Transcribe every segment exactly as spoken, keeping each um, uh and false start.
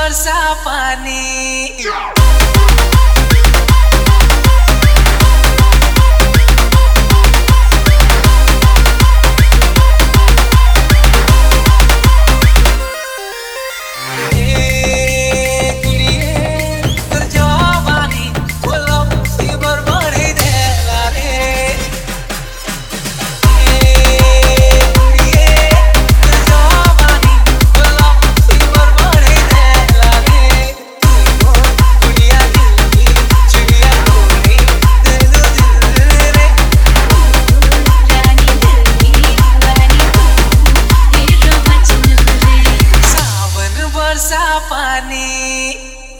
बरसा पानी पानी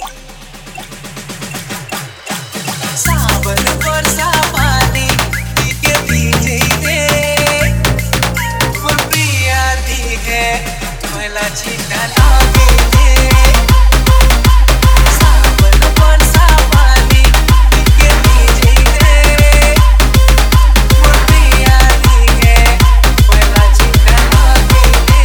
सावन बरसा पानी के भीजे दे वो प्रिया दी है मला चिता लागे दे सावन बरसा पानी के भीजे दे वो प्रिया दी है मला चिता लागे दे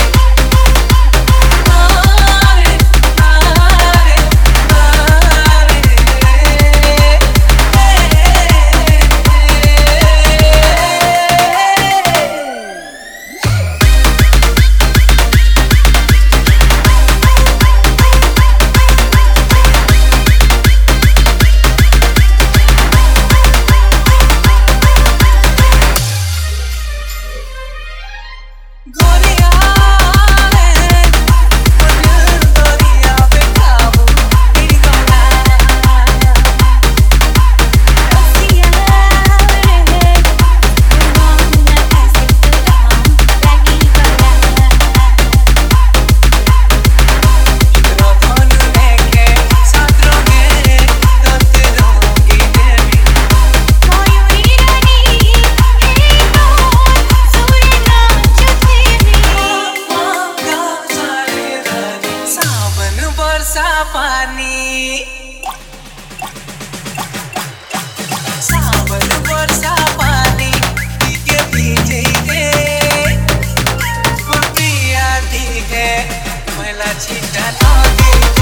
बरसा पानी सावन बरसा पानी के भीजे दे वो प्रिया दी है मला चिता लागे